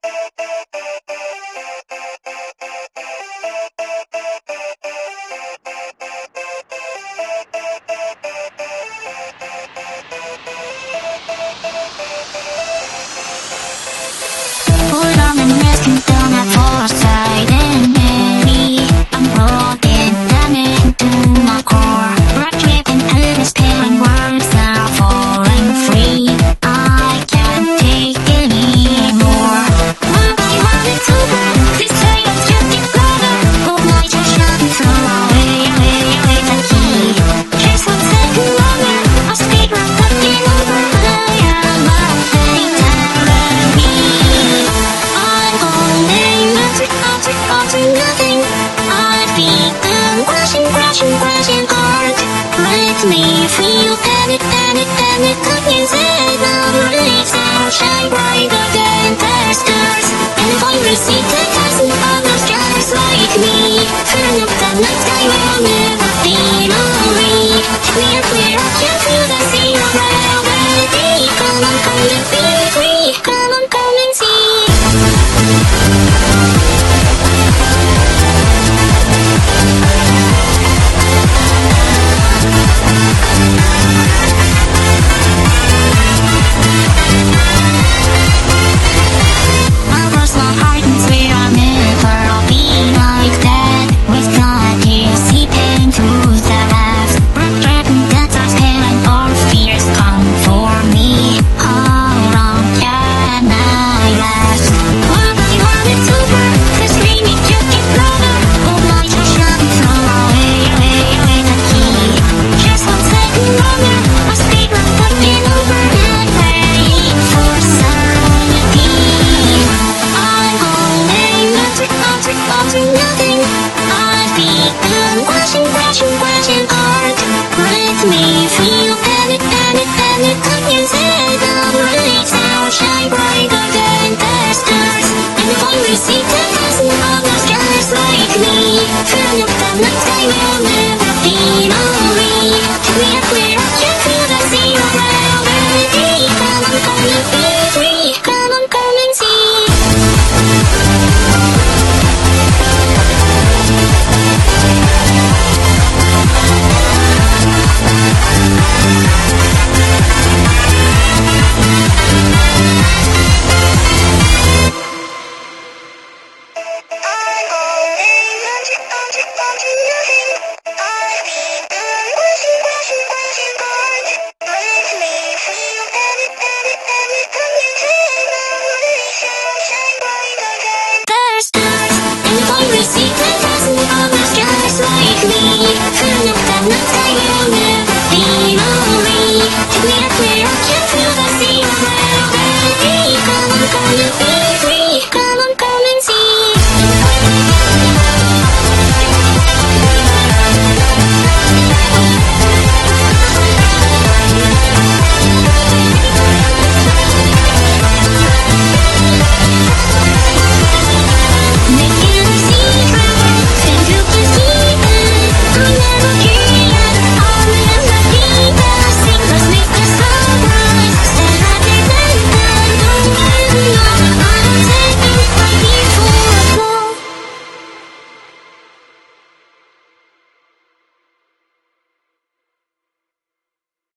me feel panic, panic, panic. Cooking inside the leaves now shine brighter than the stars. And if I receive 10,000 other stars like me, turn up the night sky will never be lonely. Clear, clear, I can feel the sea around me. Come on, come and be free. Come on, come and see. Me feel panic, panic, panic. Cooking inside the leaves now shine brighter than the stars. And if I receive 10,000 other stars like me, turn up the night sky will